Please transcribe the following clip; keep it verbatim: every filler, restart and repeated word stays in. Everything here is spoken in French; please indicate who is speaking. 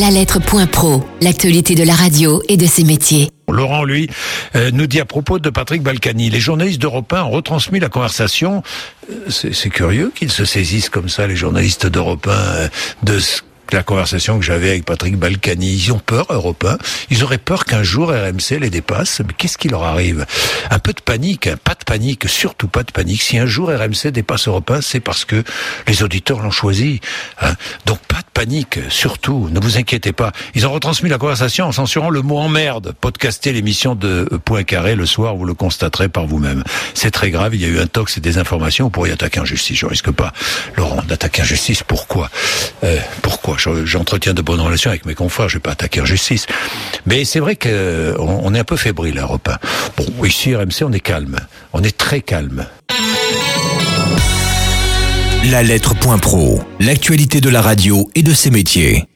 Speaker 1: La lettre point pro, l'actualité de la radio et de ses métiers.
Speaker 2: Laurent, lui, euh, nous dit à propos de Patrick Balkany, les journalistes d'Europe un ont retransmis la conversation. C'est, c'est curieux qu'ils se saisissent comme ça, les journalistes d'Europe un, euh, de ce la conversation que j'avais avec Patrick Balkany. Ils ont peur, Europe un. Ils auraient peur qu'un jour R M C les dépasse. Mais qu'est-ce qui leur arrive? Un peu de panique, hein. Pas de panique, surtout pas de panique. Si un jour R M C dépasse Europe un, c'est parce que les auditeurs l'ont choisi. Hein. Donc pas de panique, surtout. Ne vous inquiétez pas. Ils ont retransmis la conversation en censurant le mot emmerde. Podcastez l'émission de Poincaré le soir, vous le constaterez par vous-même. C'est très grave. Il y a eu un tox et des informations. Vous pourriez attaquer en justice. Je risque pas, Laurent, d'attaquer en justice. Pourquoi? Euh, pourquoi? J'entretiens de bonnes relations avec mes confrères, je vais pas attaquer en justice. Mais c'est vrai que on, on est un peu fébrile à Europe un. Bon, ici, R M C, on est calme. On est très calme.
Speaker 3: La lettre point pro, l'actualité de la radio et de ses métiers.